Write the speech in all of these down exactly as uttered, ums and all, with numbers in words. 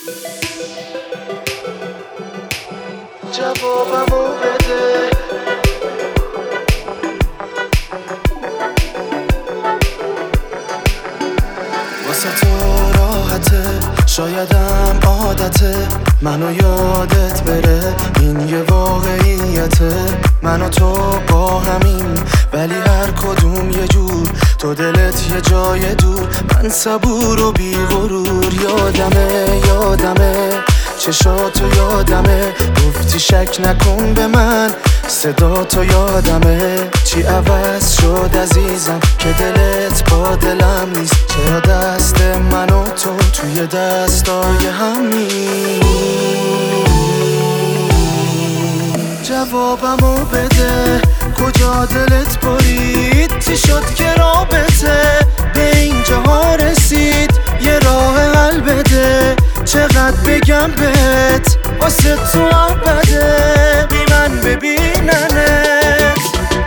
جوابمو بده. واسه تو راحته، شایدم عادته منو یادت بره، این یه واقعیته. من و تو با همین ولی هر کدوم یه جور، تو دلت یه جای دور، من صبور و بی غرور. یادمه یادمه چشاتو یادمه، گفتی شک نکن به من، صدا تو یادمه. چی عوض شد عزیزم که دلت با دلم نیست؟ چرا دست من و تو توی دستای هم نیست؟ جوابمو بده، کجا دلت برید؟ چی شد که رابطه به اینجاها رسید؟ یه راه حل بده، چقدر بگم بهت واسه تو عبده بی من ببیننت.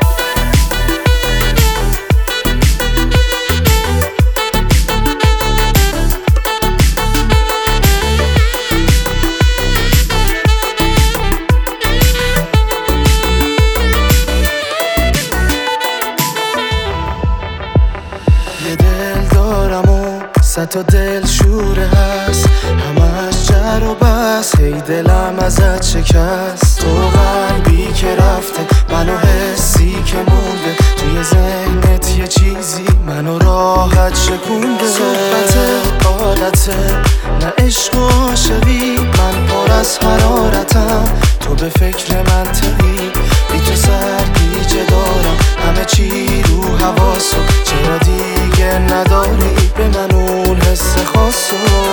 یه دل دارم و صد تا دل شوره هست، همش جر و بس، هی دلم ازت شکست. تو قلبی که رفته، منو حسی که مونده، توی ذهنت یه چیزی منو راحت شکونده. صحبت عادته نه عشق و عاشقی، من پر از حرارتم، تو به فکر منطقی، بی تو سرگیجه دارم، همه چی رو حواسو، چرا دیگه نداری به من اون حس خاصو؟